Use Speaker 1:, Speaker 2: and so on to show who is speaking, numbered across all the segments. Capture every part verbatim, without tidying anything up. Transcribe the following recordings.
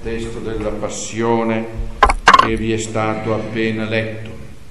Speaker 1: testo della Passione che vi è stato appena letto.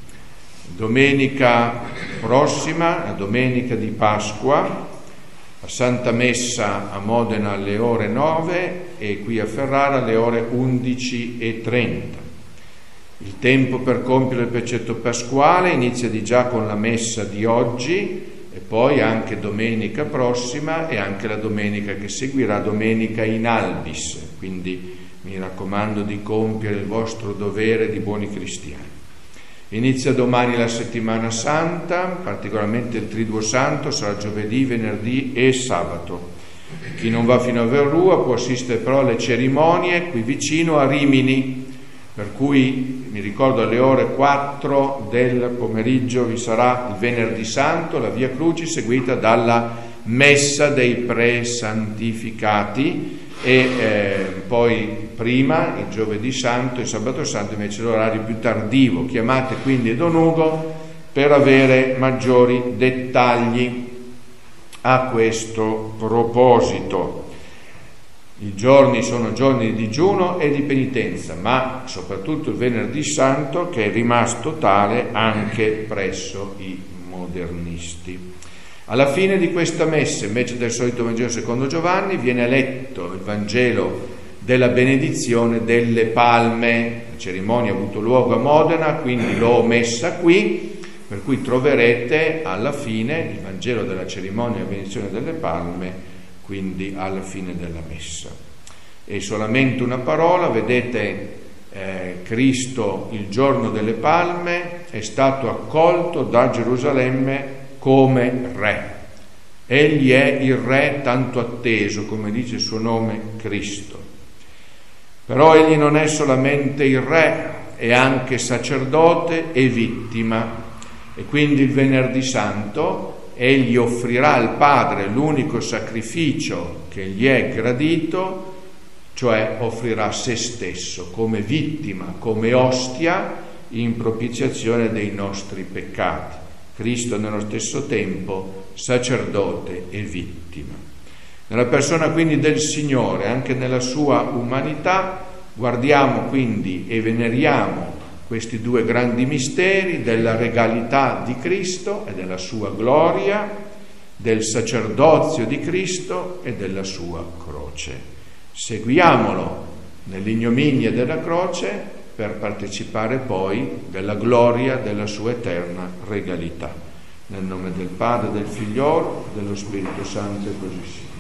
Speaker 1: Domenica prossima, la domenica di Pasqua, la Santa Messa a Modena alle ore nove e qui a Ferrara alle ore undici e trenta. Il tempo per compiere il precetto pasquale inizia di già con la messa di oggi e poi anche domenica prossima e anche la domenica che seguirà, domenica in albis, quindi mi raccomando di compiere il vostro dovere di buoni cristiani. Inizia domani la settimana santa, particolarmente il Triduo Santo, sarà giovedì, venerdì e sabato. Chi non va fino a Verrua può assistere però alle cerimonie qui vicino a Rimini, per cui mi ricordo alle ore quattro del pomeriggio vi sarà il venerdì santo, la Via Crucis, seguita dalla messa dei presantificati e eh, poi prima il giovedì santo e sabato santo invece l'orario più tardivo. Chiamate quindi Don Ugo per avere maggiori dettagli a questo proposito. I giorni sono giorni di digiuno e di penitenza, ma soprattutto il venerdì santo che è rimasto tale anche presso i modernisti. Alla fine di questa messa, invece del solito Vangelo secondo Giovanni, viene letto il Vangelo della benedizione delle palme. La cerimonia ha avuto luogo a Modena, quindi l'ho messa qui, per cui troverete alla fine il Vangelo della cerimonia della benedizione delle palme, quindi alla fine della messa. E solamente una parola, vedete eh, Cristo il giorno delle palme è stato accolto da Gerusalemme come re. Egli è il re tanto atteso, come dice il suo nome, Cristo. Però egli non è solamente il re, è anche sacerdote e vittima. E quindi il venerdì santo egli offrirà al Padre l'unico sacrificio che gli è gradito, cioè offrirà se stesso come vittima, come ostia in propiziazione dei nostri peccati. Cristo nello stesso tempo sacerdote e vittima. Nella persona quindi del Signore, anche nella sua umanità, guardiamo quindi e veneriamo questi due grandi misteri della regalità di Cristo e della sua gloria, del sacerdozio di Cristo e della sua croce. Seguiamolo nell'ignominia della croce per partecipare poi della gloria della sua eterna regalità. Nel nome del Padre, del Figliolo, dello Spirito Santo e così sia.